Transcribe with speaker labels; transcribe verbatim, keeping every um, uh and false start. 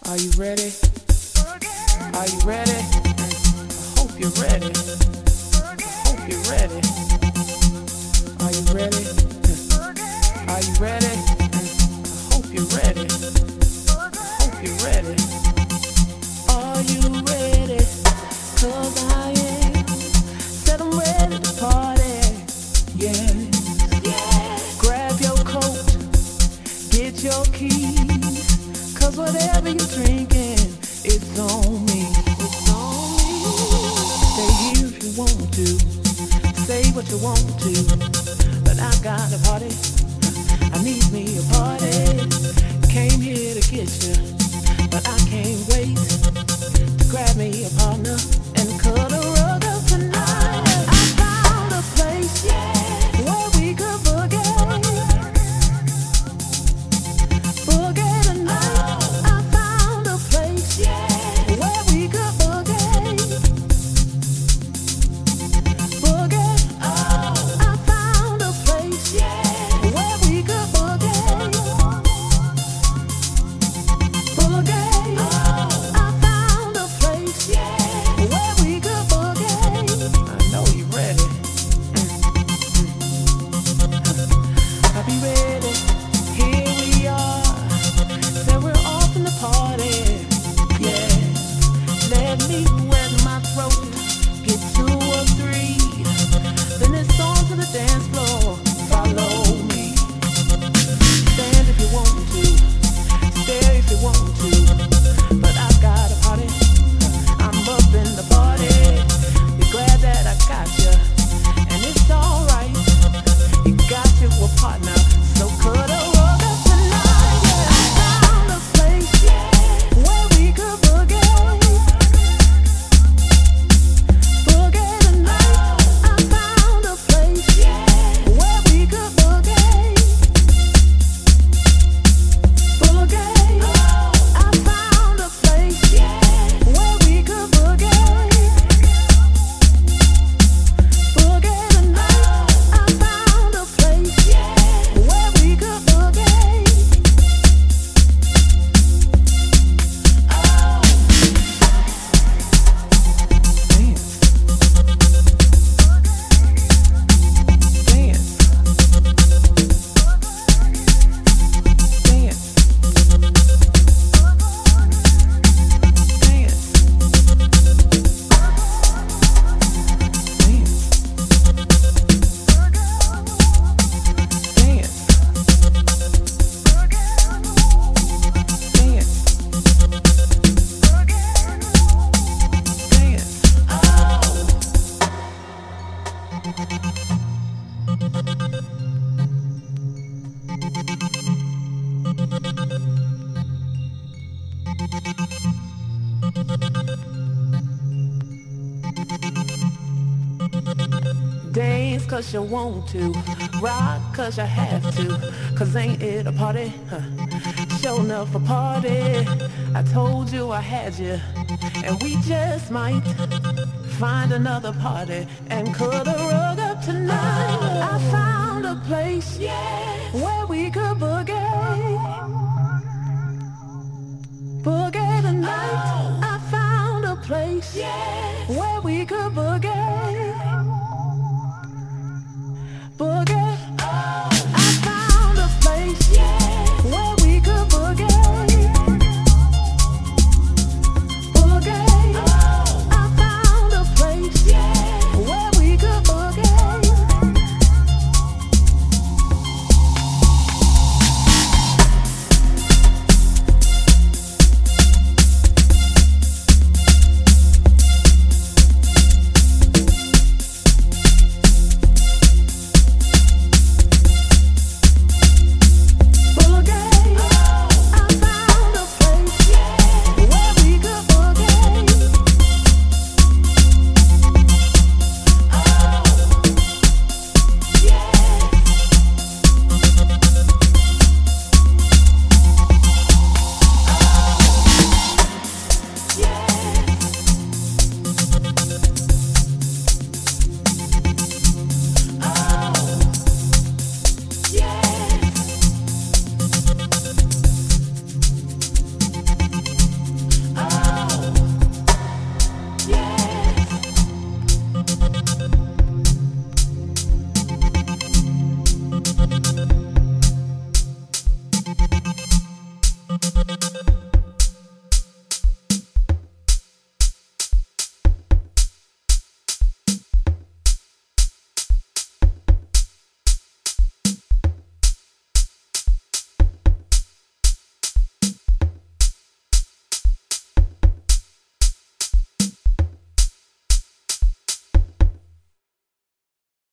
Speaker 1: Are you ready? Are you ready? I hope you're ready. Hope you're ready. Are you ready? Are you ready? I hope you're ready. Hope you're ready. Are you ready? 'Cause I am. Said I'm ready to party. Yeah. Yeah. Grab your coat. Get your keys. 'Cause whatever you're drinking, it's on me. It's on me. Stay here if you want to. Say what you want to. But I got a party. I need me a party. Came here to get you. But I can't wait to grab me a partner and cut a rug up tonight. I found a place, yeah, where we could boogie. Boogie tonight. I found a place, yeah, where we could boogie. Boogie. Oh, I found a place, yeah, where we could boogie. Boogie. Oh, I found a place, yeah, where we could boogie. I know you're ready. I'll be ready. Here we are. Say we're off in the party. Yeah. Let me wet my throat. Get two or three. Then it's on to the dance floor. Follow me. Stand if you want to. Stare if you want to. But I got a party. I'm up in the party. You're glad that I got you. And it's alright. You got you a partner. So cut a rug up tonight. Yeah. I found a place, yeah, where we could boogie. Boogie tonight. I found a place, yeah, where we could boogie. Boogie. I found a place, yeah, where we could boogie. Boogie tonight. I found a place, yeah, where we could boogie. Dance 'cause you want to, rock 'cause you have to, 'cause ain't it a party? Huh. Show enough a party. I told you I had you, and we just might find another party and cut a rug up tonight. I found a place, yeah, where we could boogie. Boogie tonight. I found a place, yeah,